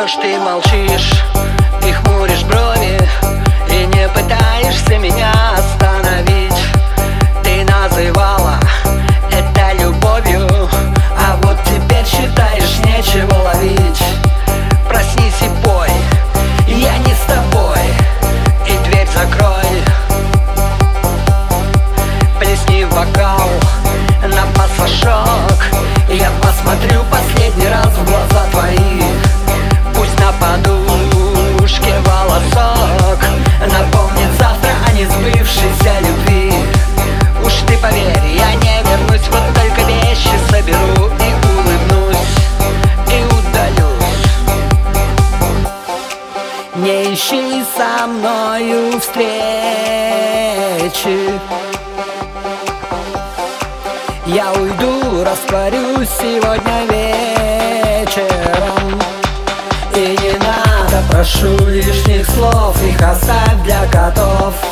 что ж ты молчишь и хмуришь брови, и не пытаешься меня остановить? Ты называла это любовью, а вот теперь считаешь, нечего ловить. Проснись и пой, я не с тобой, и дверь закрой. Плесни в бокал на пасашок, я посмотрю последний раз в глаза твои. Пусть на подушке волосок напомнит завтра о несбывшейся любви. Уж ты поверь, я не вернусь, вот только вещи соберу и улыбнусь, и удалюсь. Не ищи со мною встречи, я уйду, растворюсь сегодня вечером. И не надо, прошу, лишних слов, их оставь для котов.